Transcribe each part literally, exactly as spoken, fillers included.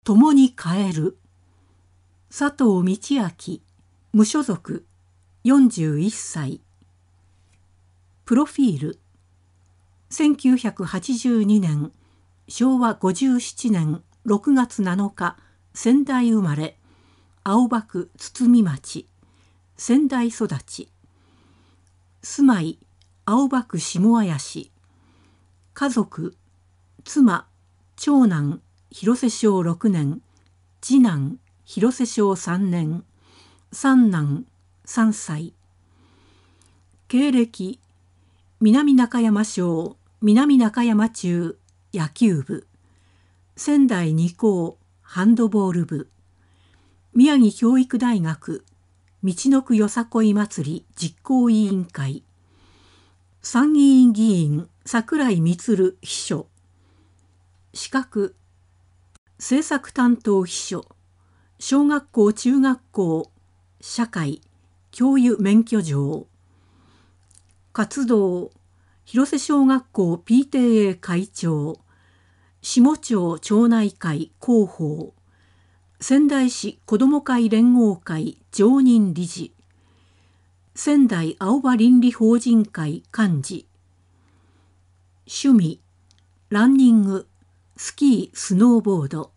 共に帰る。佐藤道明、無所属、よんじゅういっさい。プロフィール。せんきゅうひゃくはちじゅうにねん、しょうわごじゅうななねんろくがつなのか、仙台生まれ、青葉区堤町、仙台育ち。住まい、青葉区下綾市。家族、妻、長男、広瀬小ろくねん、次男、広瀬小さんねん、三男、さんさい。経歴、南中山小、南中山中、野球部。仙台二高、ハンドボール部。宮城教育大学、みちのくよさこい祭り実行委員会。参議院議員、櫻井充秘書。資格、政策担当秘書。小学校中学校、社会、教諭免許状。活動、広瀬小学校 ピーティーエー 会長、下町町内会広報、仙台市子ども会連合会常任理事、仙台青葉倫理法人会幹事。趣味、ランニング、スキー、スノーボード。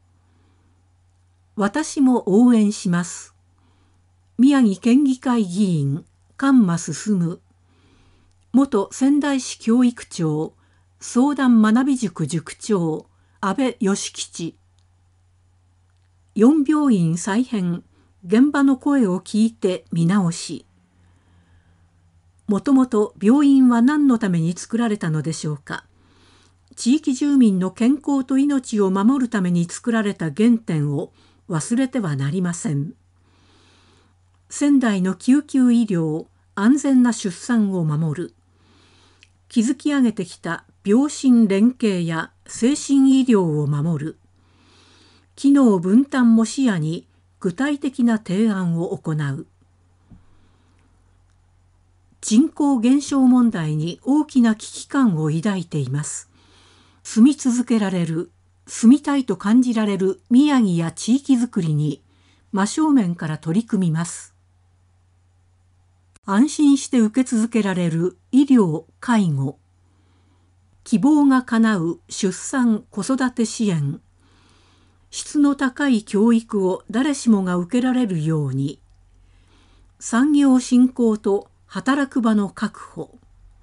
私も応援します。宮城県議会議員、菅間進。元仙台市教育長、相談学び塾塾長、安倍義吉。四病院再編、現場の声を聞いて見直し。もともと病院は何のために作られたのでしょうか。地域住民の健康と命を守るために作られた原点を忘れてはなりません。仙台の救急医療、安全な出産を守る。築き上げてきた病診連携や精神医療を守る。機能分担も視野に具体的な提案を行う。人口減少問題に大きな危機感を抱いています。住み続けられる、住みたいと感じられる宮城や地域づくりに真正面から取り組みます。安心して受け続けられる医療・介護。希望が叶う出産・子育て支援。質の高い教育を誰しもが受けられるように。産業振興と働く場の確保。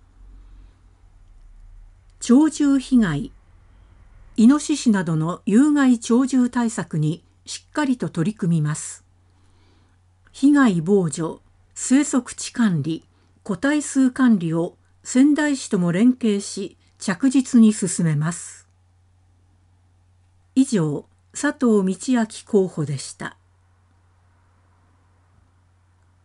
鳥獣被害。イノシシなどの有害鳥獣対策にしっかりと取り組みます。被害防除、生息地管理、個体数管理を仙台市とも連携し着実に進めます。以上、佐藤道明候補でした。